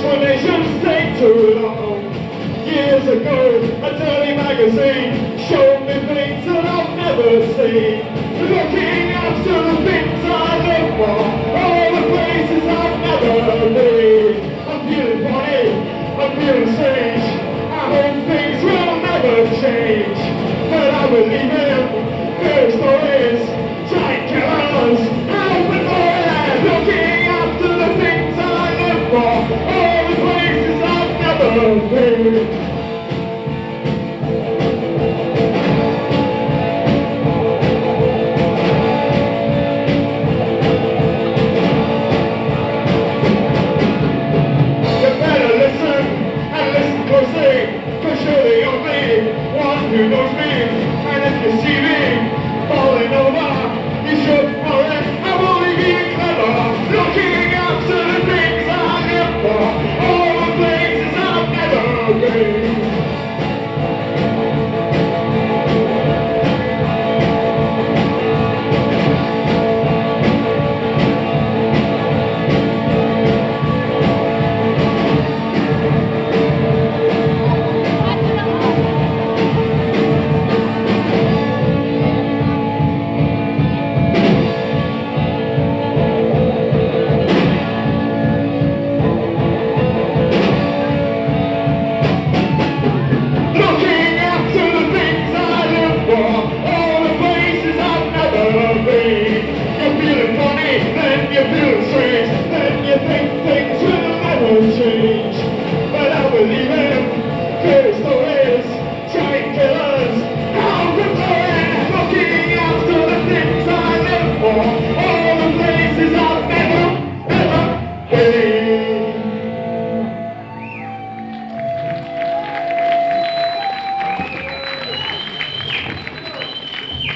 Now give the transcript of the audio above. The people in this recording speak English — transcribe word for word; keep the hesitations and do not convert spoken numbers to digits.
explanations take too long. Years ago, a dirty magazine showed me things that I've never seen. Looking after the things I live for, all the places I've never been. I'm feeling funny, I'm feeling strange. I hope things will never change, but I believe in fairy stories, giant killers, open fire. Looking after the things I live for, all the places I've never been. Who knows me, and if you see me falling over, you should know that I'm only being clever. Looking after the things I live for, all the places I've never been. You feel strange, then you think things will never change. But I believe in fairy stories, giant killers, how we're going, looking after the things I live for, all the places I've never, ever been.